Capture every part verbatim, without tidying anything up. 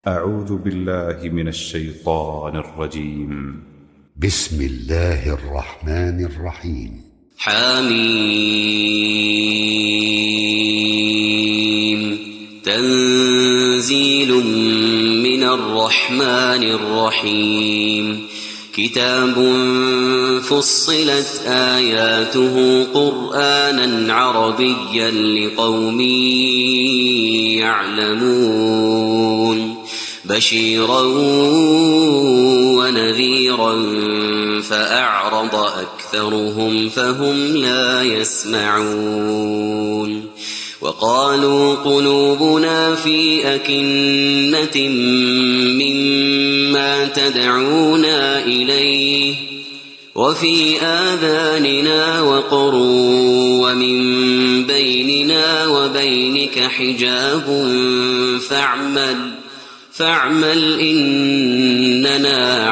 أعوذ بالله من الشيطان الرجيم. بسم الله الرحمن الرحيم. حميم. تنزيل من الرحمن الرحيم. كتاب فصلت آياته قرآنا عربيا لقوم يعلمون بشيرا ونذيرا فأعرض أكثرهم فهم لا يسمعون. وقالوا قلوبنا في أكنة مما تدعونا إليه وفي آذاننا وقر ومن بيننا وبينك حجاب فاعمل فاعمل إننا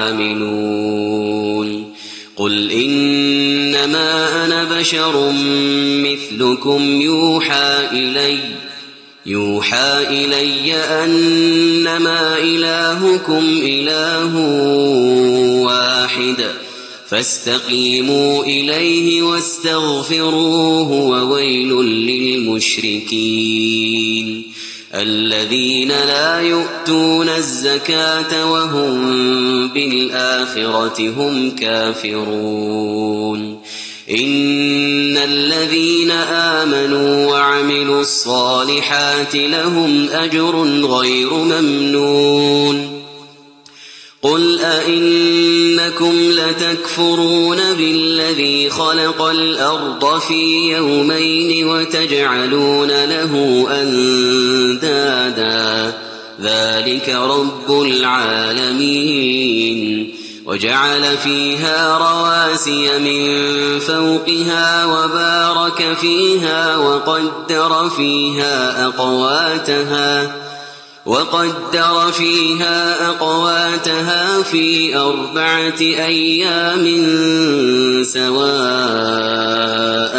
عاملون. قل إنما أنا بشر مثلكم يوحى إلي يوحى إلي أنما إلهكم إله واحد فاستقيموا إليه واستغفروه وويل للمشركين الذين لا يؤتون الزكاة وهم بالآخرة هم كافرون. إن الذين آمنوا وعملوا الصالحات لهم أجر غير ممنون. قل أئنكم لتكفرون بالذي خلق الأرض في يومين وتجعلون له أندادا ذلك رب العالمين. وجعل فيها رواسي من فوقها وبارك فيها وقدر فيها أقواتها وقدر فيها أقواتها في أربعة أيام سواء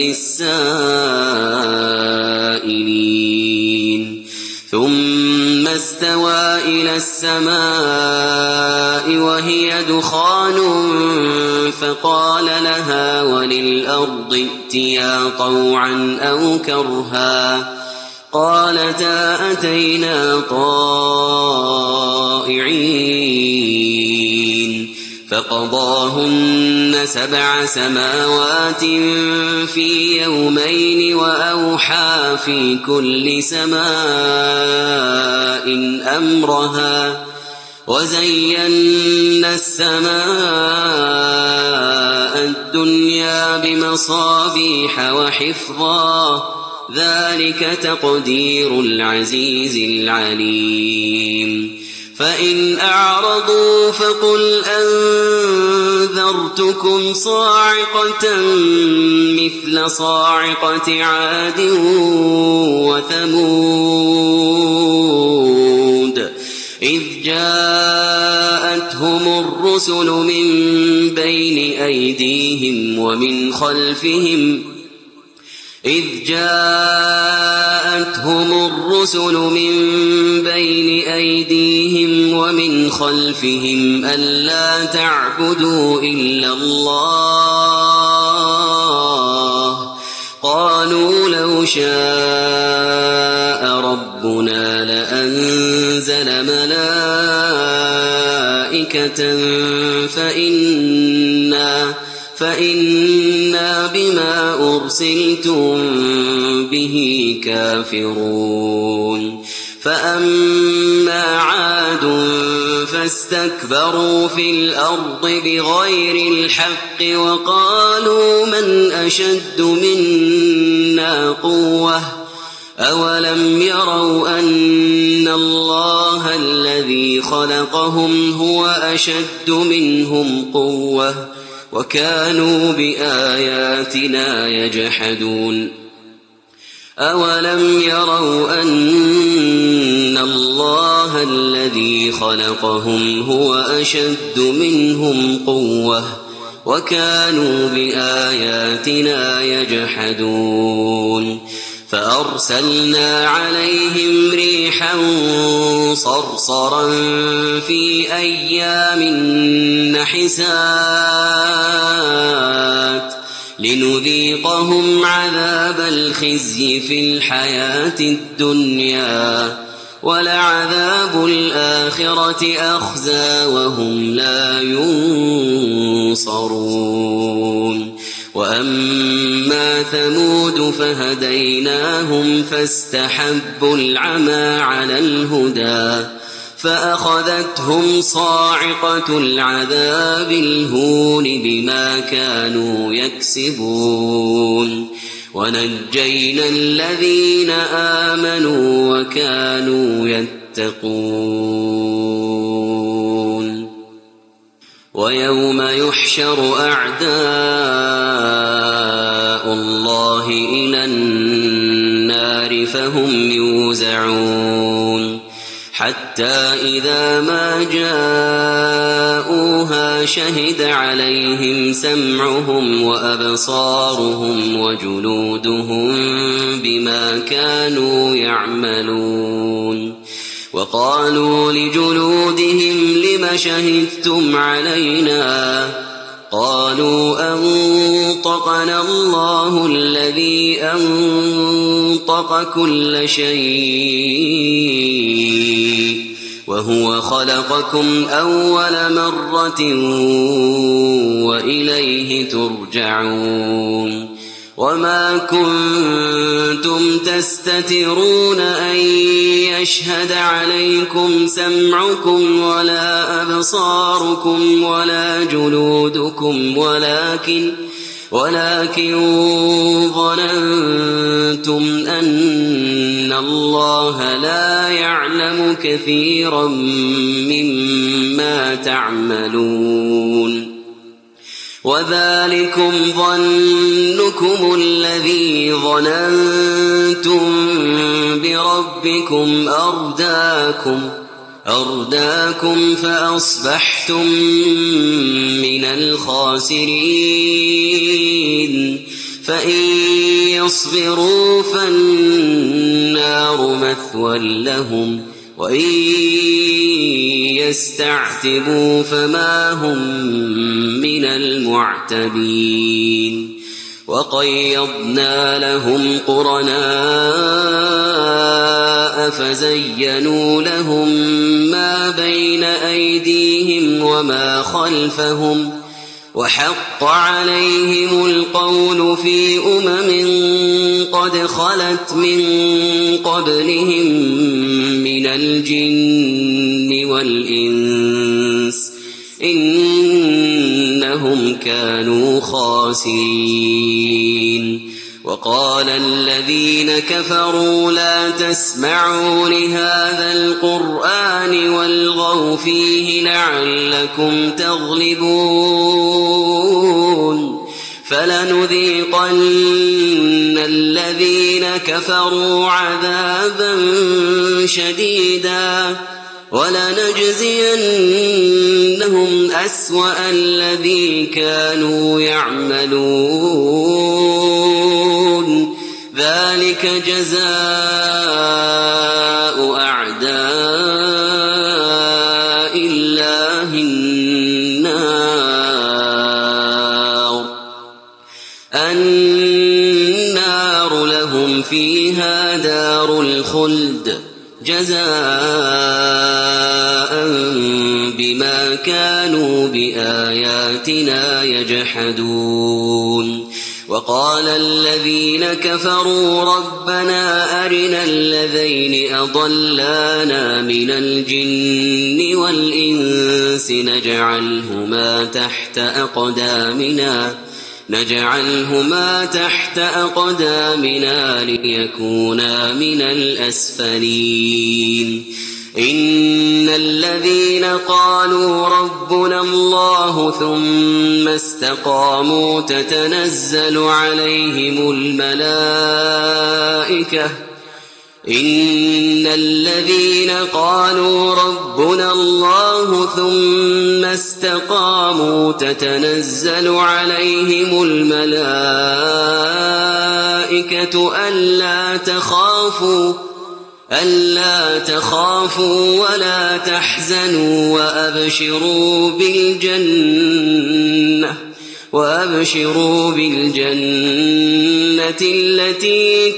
للسائلين. ثم استوى إلى السماء وهي دخان فقال لها وللأرض ائتيا طوعا أو كرها قالتا أتينا طائعين. فقضاهن سبع سماوات في يومين وأوحى في كل سماء أمرها وزينا السماء الدنيا بمصابيح وحفظا ذلك تقدير العزيز العليم. فإن أعرضوا فقل أنذرتكم صاعقة مثل صاعقة عاد وثمود إذ جاءتهم الرسل من بين أيديهم ومن خلفهم إذ جاءتهم الرسل من بين أيديهم ومن خلفهم ألا تعبدوا إلا الله قالوا لو شاء ربنا لأنزل ملائكة فإنا فإنا بما أرسلتم به كافرون. فأما عاد فاستكبروا في الأرض بغير الحق وقالوا من أشد منا قوة أولم يروا أن الله الذي خلقهم هو أشد منهم قوة وكانوا بآياتنا يجحدون. أولم يروا أن الله الذي خلقهم هو أشد منهم قوة وكانوا بآياتنا يجحدون. فأرسلنا عليهم ريحا صرصرا في أيام نحسات لنذيقهم عذاب الخزي في الحياة الدنيا ولعذاب الآخرة أخزى وهم لا ينصرون. وأما ثمود فهديناهم فاستحبوا العمى على الهدى فأخذتهم صاعقة العذاب الهون بما كانوا يكسبون ونجينا الذين آمنوا وكانوا يتقون. ويوم يحشر أعداء الله إلى النار فهم يوزعون حتى إذا ما جاءوها شهد عليهم سمعهم وأبصارهم وجلودهم بما كانوا يعملون. وقالوا لجلودهم لم شهدتم علينا قالوا أنطقنا الله الذي أنطق كل شيء وهو خلقكم أول مرة وإليه ترجعون. وما كنتم تستترون أن يشهد عليكم سمعكم ولا أبصاركم ولا جلودكم ولكن ولكن ظننتم أن الله لا يعلم كثيرا مما تعملون. وذلكم ظنكم الذي ظننتم بربكم أرداكم أرداكم فأصبحتم من الخاسرين. فإن يصبروا فالنار مثوى لهم وإن يستعتبوا فما هم من المعتبين. وقيضنا لهم قرناء فزينوا لهم ما بين أيديهم وما خلفهم وحق عليهم القول في أمم قد خلت من قبلهم من الجن والإنس إنهم كانوا خاسرين. وقال الذين كفروا لا تسمعوا لهذا القرآن والغوا فيه لعلكم تغلبون. فلنذيقن الذين كفروا عذابا شديدا ولنجزينهم أسوأ الذي كانوا يعملون. ذلك جزاء أعداء الله النار النار لهم فيها دار الخلد جزاء بما كانوا بآياتنا يجحدون. وقال الذين كفروا ربنا أرنا الذين أضلانا من الجن والإنس نجعلهما تحت أقدامنا نجعلهما تحت أقدامنا ليكونا من الأسفلين. إن الذين قالوا ربنا الله ثم استقاموا تتنزل عليهم الملائكة إن الذين قالوا ربنا الله ثم استقاموا تتنزل عليهم الملائكة ألا تخافوا ألا تخافوا ولا تحزنوا وأبشروا بالجنة وأبشروا بالجنة التي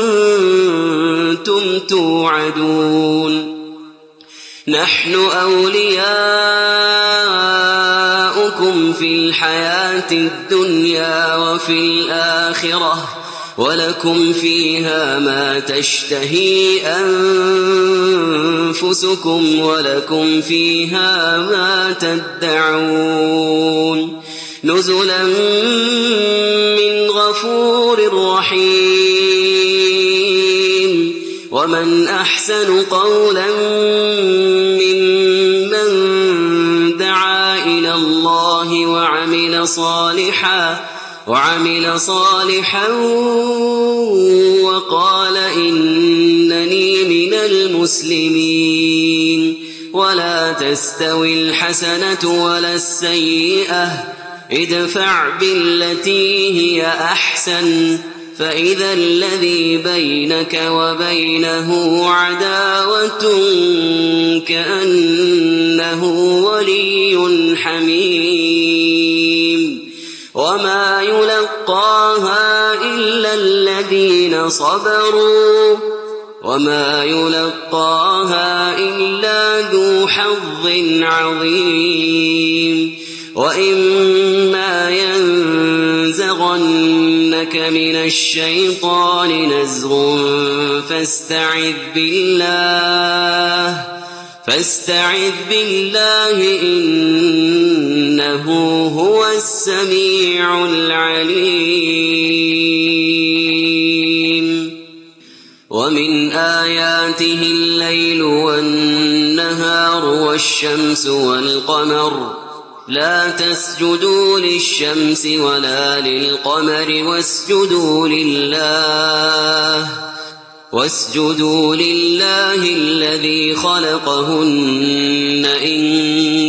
كنتم توعدون نحن أولياؤكم في الحياة الدنيا وفي الآخرة ولكم فيها ما تشتهي أنفسكم ولكم فيها ما تدعون نزلا من غفور رحيم ومن أحسن قولا ممن دعا إلى الله وعمل صالحا وعمل صالحا وقال إنني من المسلمين ولا تستوي الحسنة ولا السيئة ادفع بالتي هي أحسن فإذا الذي بينك وبينه عداوة كأنه ولي حميم وما يلقاها إلا الذين صبروا وما يلقاها إلا ذو حظ عظيم وإما ينزغنك من الشيطان نزغ فاستعذ بالله فاستعذ بالله إنه هو السميع العليم ومن آياته الليل والنهار والشمس والقمر لا تسجدوا للشمس ولا للقمر واسجدوا لله واسجدوا لله الذي خلقهن إن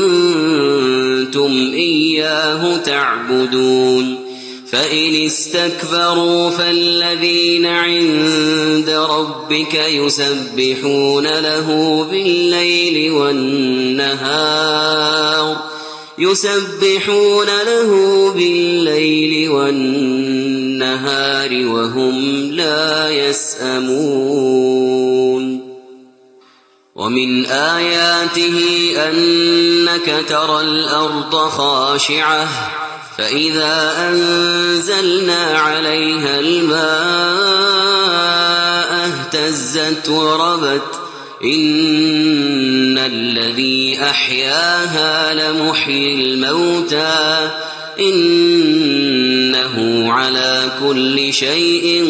كنتم إياه تعبدون فإن استكبروا فالذين عند ربك يسبحون له بالليل والنهار يسبحون له بالليل والنهار وهم لا يسأمون ومن آياته أنك ترى الأرض خاشعة فإذا أنزلنا عليها الماء اهتزت وربت إن الذي أحياها لمحيي الموتى إنه على كل شيء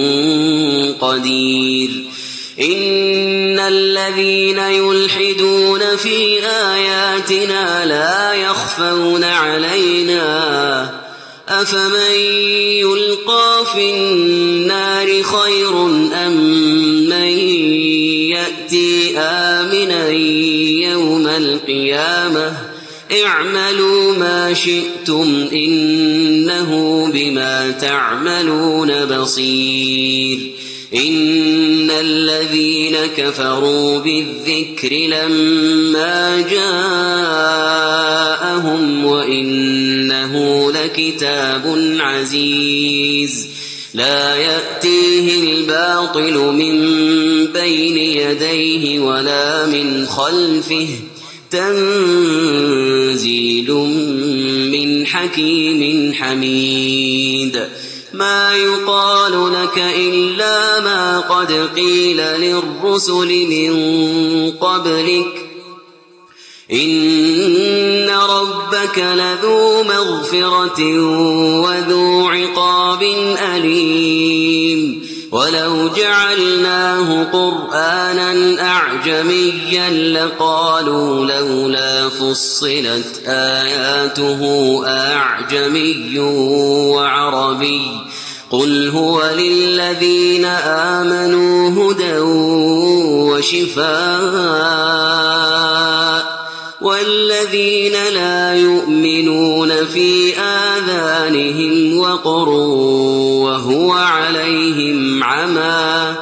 قدير إن الذين يلحدون في آياتنا لا يخفون علينا أفمن يلقى في النار خير أم من يأتي آمنا يوم القيامة اعملوا ما شئتم إنه بما تعملون بصير إن الذين كفروا بالذكر لما جاءهم وإنه لكتاب عزيز لا يأتيه الباطل من بين يديه ولا من خلفه تنزيل من حكيم حميد ما يقال لك إلا ما قد قيل للرسل من قبلك إن ربك لذو مغفرة وذو عقاب أليم ولو جعلناه قرآنا أعجميا لقالوا لولا فصلت آياته أعجمي وعربي قل هو للذين آمنوا هدى وشفاء والذين لا يؤمنون في آذانهم وقر وهو عليهم عمى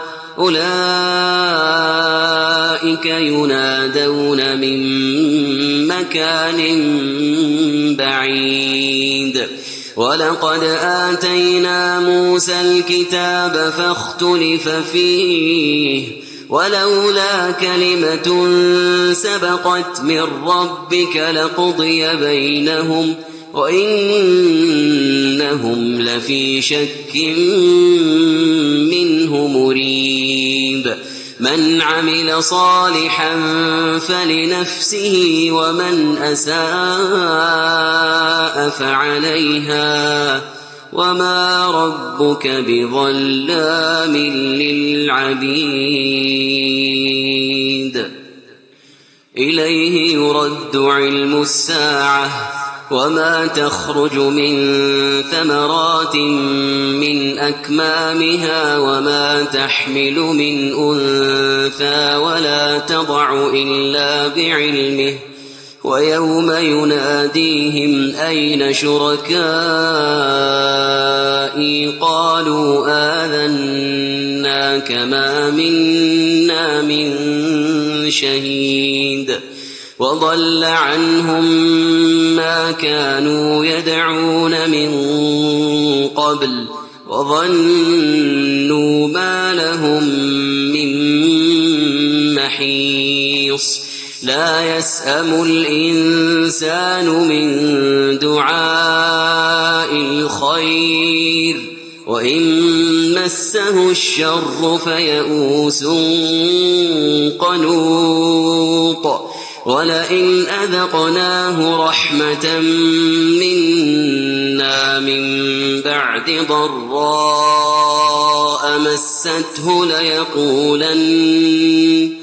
أولئك ينادون من مكان بعيد ولقد آتينا موسى الكتاب فاختلف فيه ولولا كلمة سبقت من ربك لقضي بينهم وإنهم لفي شك منه مريب من عمل صالحا فلنفسه ومن أساء فعليها وما ربك بظلام للعبيد إليه يرد علم الساعة وما تخرج من ثمرات من أكمامها وما تحمل من أنثى ولا تضع إلا بعلمه ويوم يناديهم أين شركائي قالوا آذناك ما منا من شهيد وضل عنهم ما كانوا يدعون من قبل وظنوا ما لهم من محيص لا يسأم الإنسان من دعاء الخير وإن مسه الشر فيئوس قنوط ولئن أذقناه رحمة منا من بعد ضراء مسته ليقولن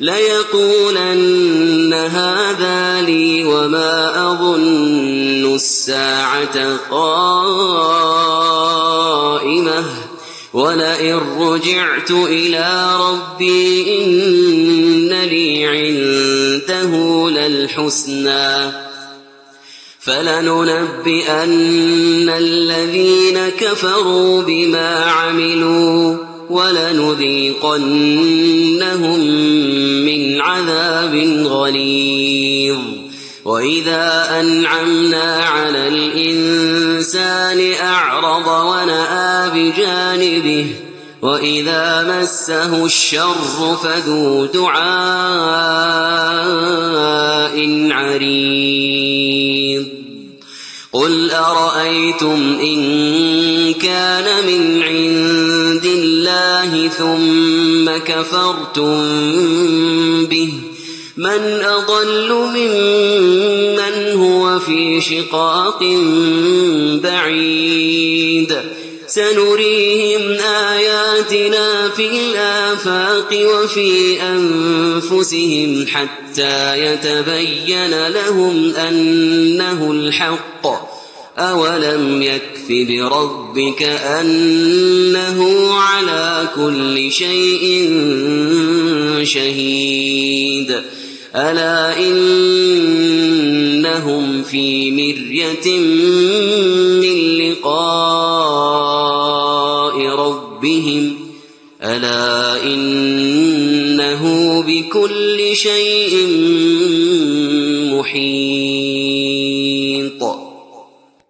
ليقولن هذا لي وما أظن الساعة قائمة ولئن رجعت إلى ربي إن لي عنده للحسنى فلننبئن الذين كفروا بما عملوا ولنذيقنهم من عذاب غليظ وإذا أنعمنا على الإنسان أعرض ونأى بجانبه وإذا مسه الشر فذو دعاء عريض قل أرأيتم إن كان من عند الله ثم كفرتم به من أضل ممن هو في شقاق بعيد سنريهم آياتنا في الآفاق وفي أنفسهم حتى يتبين لهم أنه الحق أولم يكف بربك أنه على كل شيء شهيد ألا إنهم في مرية من لقاء ربهم ألا إنه بكل شيء محيط